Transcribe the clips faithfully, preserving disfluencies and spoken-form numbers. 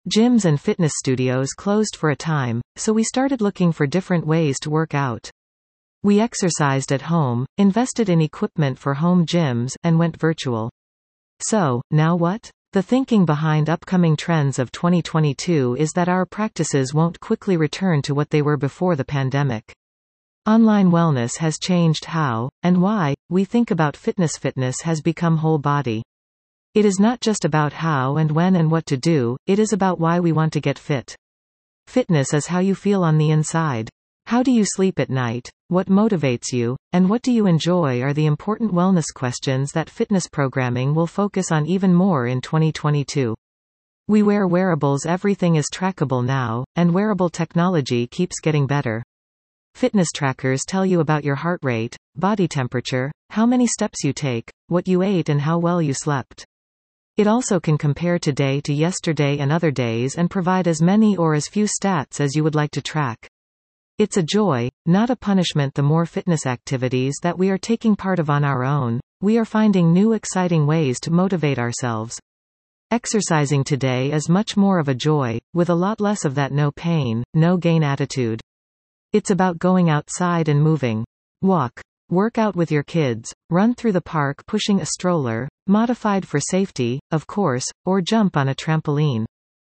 Gyms and fitness studios closed for a time, so we started looking for different ways to work out. We exercised at home, invested in equipment for home gyms, and went virtual. So, now what? The thinking behind upcoming trends of twenty twenty-two is that our practices won't quickly return to what they were before the pandemic. Online wellness has changed how, and why, we think about fitness. Fitness has become whole body. It is not just about how and when and what to do, it is about why we want to get fit. Fitness is how you feel on the inside. How do you sleep at night? What motivates you? And what do you enjoy are the important wellness questions that fitness programming will focus on even more in twenty twenty-two. We wear wearables. Everything is trackable now, and wearable technology keeps getting better. Fitness trackers tell you about your heart rate, body temperature, how many steps you take, what you ate and how well you slept. It also can compare today to yesterday and other days and provide as many or as few stats as you would like to track. It's a joy, not a punishment. The more fitness activities that we are taking part of on our own, we are finding new exciting ways to motivate ourselves. Exercising today is much more of a joy, with a lot less of that no pain, no gain attitude. It's about going outside and moving. Walk. Work out with your kids, run through the park pushing a stroller, modified for safety, of course, or jump on a trampoline.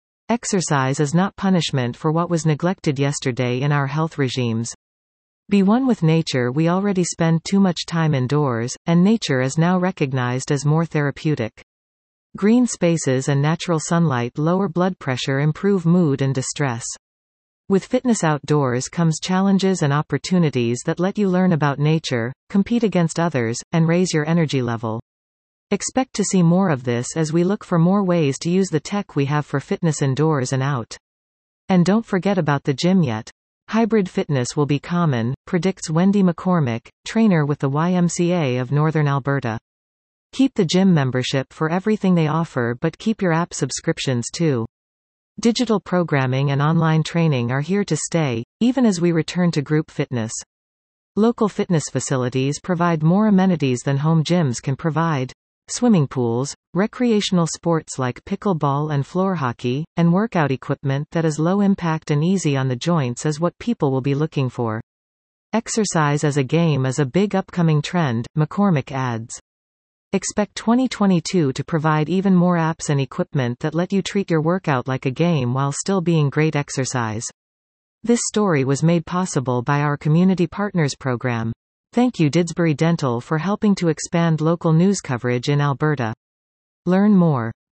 Exercise is not punishment for what was neglected yesterday in our health regimes. Be one with nature. We already spend too much time indoors, and nature is now recognized as more therapeutic. Green spaces and natural sunlight lower blood pressure, improve mood and distress. With fitness outdoors comes challenges and opportunities that let you learn about nature, compete against others, and raise your energy level. Expect to see more of this as we look for more ways to use the tech we have for fitness indoors and out. And don't forget about the gym yet. Hybrid fitness will be common, predicts Wendy McCormick, trainer with the Y M C A of Northern Alberta. Keep the gym membership for everything they offer, but keep your app subscriptions too. Digital programming and online training are here to stay, even as we return to group fitness. Local fitness facilities provide more amenities than home gyms can provide. Swimming pools, recreational sports like pickleball and floor hockey, and workout equipment that is low impact and easy on the joints is what people will be looking for. Exercise as a game is a big upcoming trend, McCormick adds. Expect twenty twenty-two to provide even more apps and equipment that let you treat your workout like a game while still being great exercise. This story was made possible by our Community Partners program. Thank you Didsbury Dental for helping to expand local news coverage in Alberta. Learn more.